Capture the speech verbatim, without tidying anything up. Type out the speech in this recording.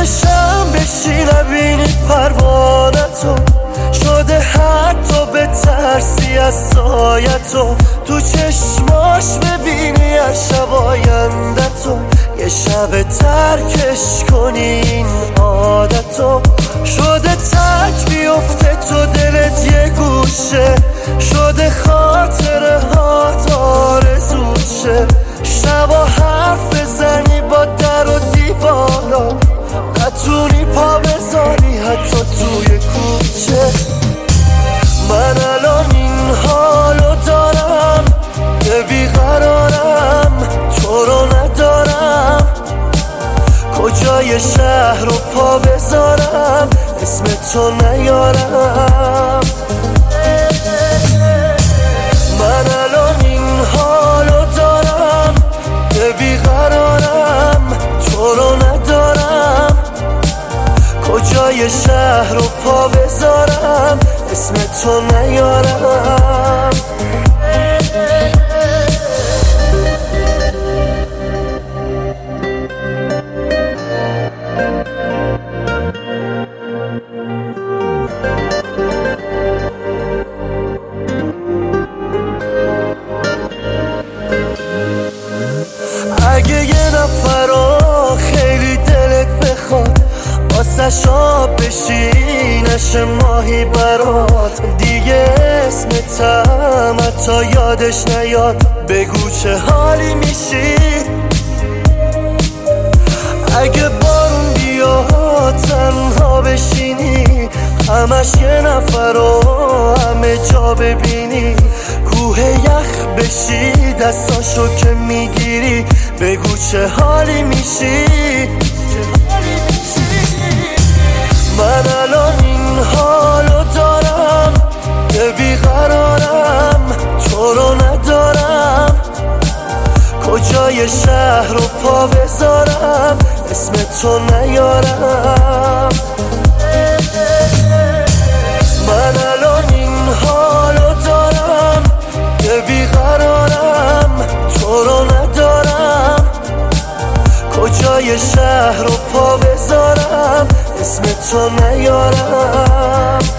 چشم بشی نبینی پروانتو، شده حتی به ترسی از سایتو، تو چشماش ببینی از شب آیندتو، یه شب ترکش کنی این عادتو. شده تک بیفته تو دلت یه گوشه، شده خاطره هات آرزوت شه، شبا حرف بزنی با در و دیوارا، نتونی پا بذاری حتی توی کوچه. من الان این حالو دارم که بیقرارم، تو رو ندارم، کجای شهر رو پا بذارم اسم تو نیارم. من الان این حالو دارم که بیقرارم، تو رو ندارم، کجای شهر رو پا بذارم اسم تو نیارم. اگه یه نفر خیلی دلت بخواد واسه آب بشی نشه ماهی برات، دیگه اسمتم حتی یادش نیاد، بگو چه حالی میشی. اگه بارون بیاد تنها بشینی، همش یه نفر رو همه جا ببینی، کوه یخ بشی دستاشو که میگیری، بگو چه حالی میشی. من الان این حالو دارم که بیقرارم، تو رو ندارم، کجای شهر رو پا بذارم اسم تو نیارم. من الان این حالو دارم که بیقرارم، تو رو ندارم، کجای شهر رو پا بذارم اسم تو نیارم.